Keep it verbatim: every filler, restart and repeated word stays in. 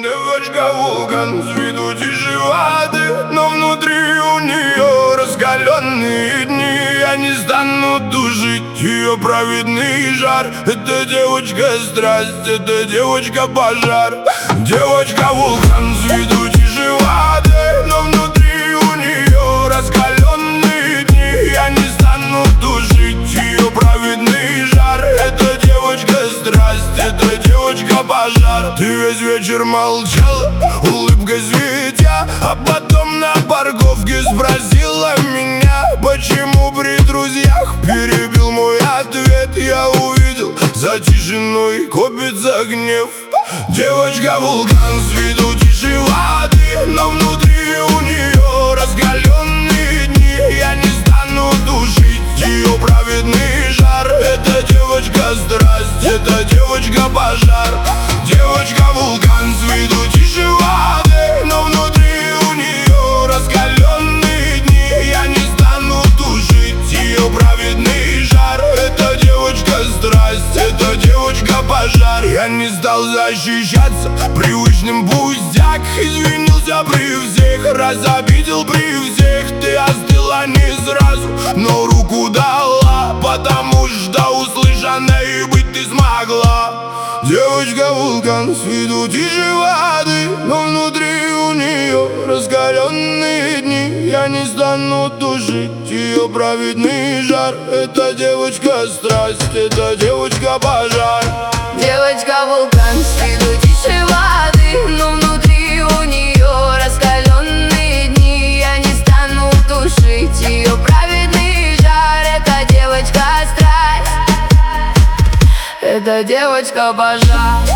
Девочка вулкан, с виду тяжеловаты, но внутри у нее раскаленные дни. Я не стану тушить ее праведный жар. Эта девочка страсть, эта девочка пожар. Девочка вулкан, с виду тяжеловаты, но внутри у нее раскаленные дни. Я не стану тушить ее праведный жар. Эта девочка страсть, эта девочка пожар. Ты весь вечер молчала, улыбкой светя, а потом на парковке спросила меня, почему при друзьях. Перебил мой ответ, я увидел, за тишиной копится гнев. Девочка вулкан, с виду тяжеловаты, но внутри у нее раскаленные дни. Я не стану душить ее праведный жар. Эта девочка страсть, эта девочка пожар. Девочка вулкан, с виду тяжеловаты, но внутри у нее раскаленные дни. Я не стану тушить ее праведный жар. Эта девочка страсть, эта девочка пожар. Я не стал защищаться привычным пустяк, извинился при всех, разобидел при всех. Ты остыла не сразу, но руку дала, потому что услышанной быть ты смогла. Девочка вулкан, с виду тяжеловаты, но внутри у нее раскаленные дни. Я не стану тушить ее праведный жар. Эта девочка страсть, эта девочка пожар. Девочка вулкан, с виду тяжеловаты, но внутри у нее раскаленные дни. Я не стану тушить ее праведный жар. Эта девочка страсть, эта девочка пожар.